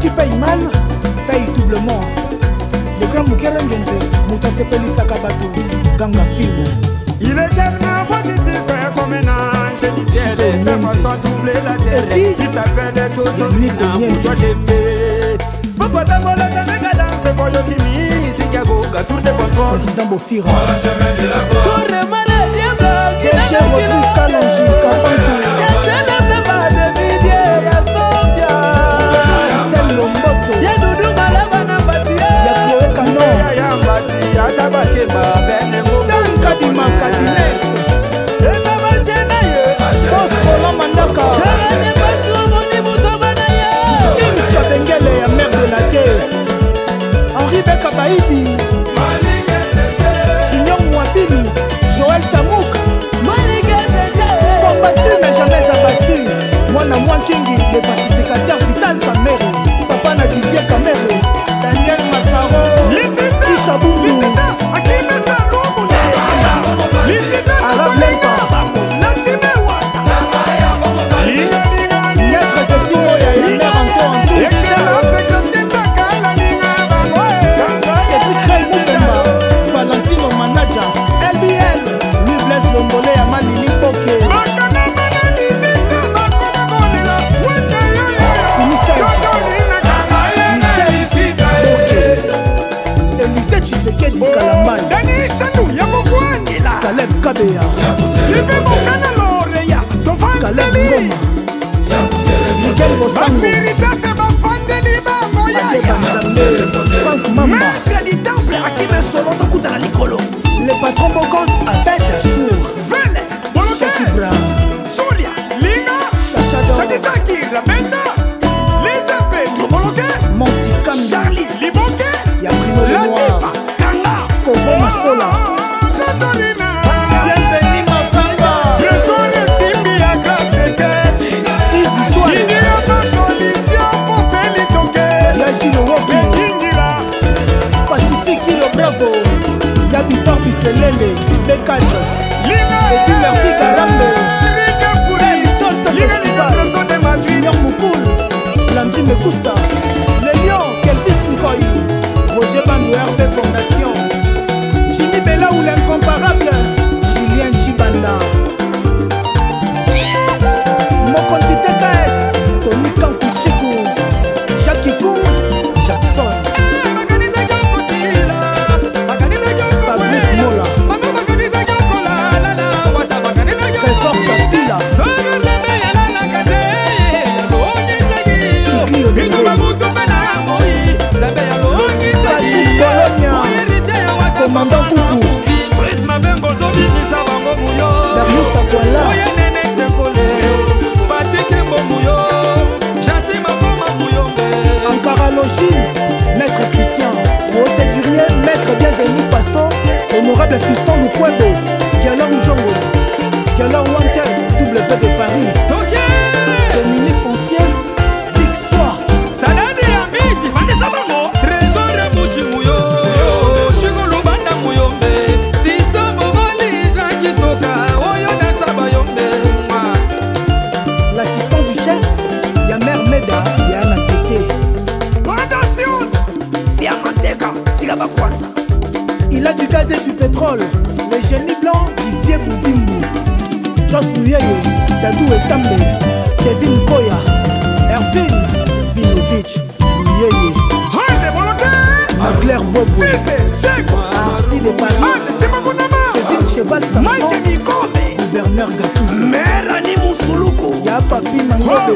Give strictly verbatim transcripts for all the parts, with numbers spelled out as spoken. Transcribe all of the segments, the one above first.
qui paye mal paye doublement. Le grand Mukerengenze, Mouta Sepelisaka Bato, Ganga Film. Il est tellement positif comme un ange du ciel. Sa façon doubler la terre. Il s'appelle Toto Nina Mouto Débé. Papa d'Amola Tanagadan, c'est pour Yokimi, c'est Gago, Gatour de Bonbon. Président Bofira. Tour de maladie, Déché Rodrigue Kalonji, Kapantou. J'essaie de me battre de Didier, ya Sofia. Estelle Lomboto. Ya Doudou Malabana Batia. Ya Chloé Canon. Ya Mbati, ya Tabakeba, Benemo. Dan Kadima Kadinex. Eza Bachenaye. Boss Roland Mandaka. Jérémy Batou, Moni Moussabanaye. James Kabengele, ya maire de la terre. Henri Beka Baïdi. Junior Mouabilu. Joël Tamouk. Combattu mais jamais abattu. Moi na moi Kingi, le pacificateur Vital Kamere. Papa na Didier Kamere. Daniel Massaro. Isha Bundu. Arab Lempa. Maître Zefimo ya ya mère Anto Anto. Cédric Ray Moukemba. Valentino Manaja. L B L. Louis Blaise Londolé ya Malili Boke. Simi seize. Michel Boke. Élysée Tshisekedi Kalamai. Caleb Kabea. Caleb Ngoma. Miguel Bosango. Ade Banzambe. Franck Mamba. Le patron Bogos appelle Dachour. Cheikh Ibrahim. Chachador. Monty Kambi. Yabrino Le Noir. Kovo Masola. Bienvenue Makamba. Yves Toile. Yagino Woki. Pacifique Kilo Bravo. Yabi Farbi Selele. B quatre. Et tu leur dis Garambe. Elton sa festival. Junior Moukoul. Landry Mekusta. Les Lions. Kelvis Nkoy. Roger Bandou R B Fondation. Jimmy Bella ou l'incomparable Julien Chibanda. Mokonzi T K S. Tony Kankushiku. Jackie Koum. Jackson. Fabrice Mola. Trésor Kapila. Kikli Odele. Patrick Bologna. Commandant Poukou. Darius Akwala. Ankara Logine. Maître Christian. Rosé Durier. Maître Bienvenu Faso. Honorable Fiston Lukwebo. Galor Nzongo. Galor Wanted. W de Paris. Dominique Foncier. Big Soir. L'assistant du chef, Yamer Meda, Yana Tete. Il a du gaz et du pétrole. Les génies blancs, Didier Boudimou. Joss Louyeye, Dadou Etambe, Kevin Koya, Ervin Vinovich, Louyeye. Magler Bobo, Arsi de Paris, Kevin Cheval Samson, Gouverneur Gatouze, Ya Papi Mangobe,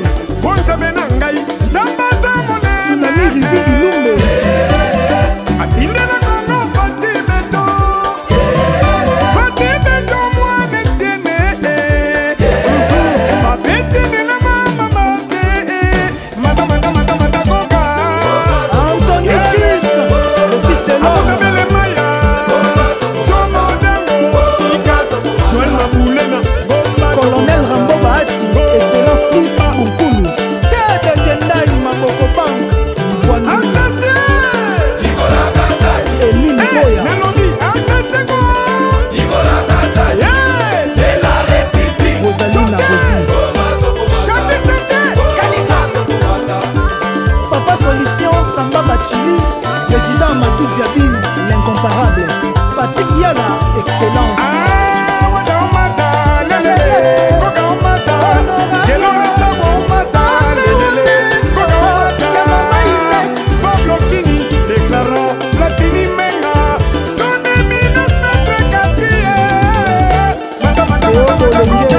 Tsunami Rivi Ilumbe, Anthony Chis, le fils de l'homme, Colonel Rambo Bahati, Excellence Yves Bunkulu, Tede Tendai Maboko Bang. Chili, président Matou Diaby, l'incomparable. Patrick Yala, excellence. Ah, wada omata, lelele, koka omata, yelo sabo omata, lelele, koka omata. Pablo Kini déclara Platini Menga, son éminence maître Kaffie. Mata mata mata mata.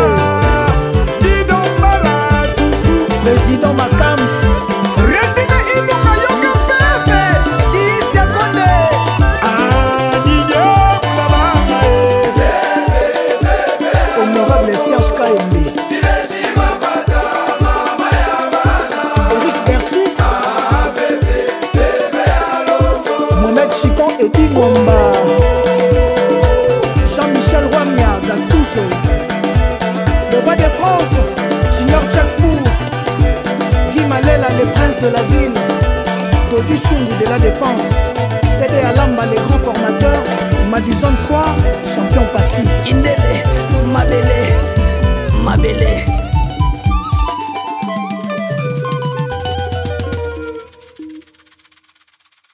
Président Macams, Résine Ibuka Yoka Pepe, Tisia Konde. Ah, Didier Boulabama. honorable Serge Kaembe, Eric Bercy, Mohamed Chikon et Dimomba, Jean-Michel Roamia, Gatouso, le roi de France, Junior Tchakfou, Malela, les princes de la ville, Dodu Chungu de la défense, Cédé Alamba, les grands formateurs, Madison Soir, champion passif. Indele, Mabele, Mabele.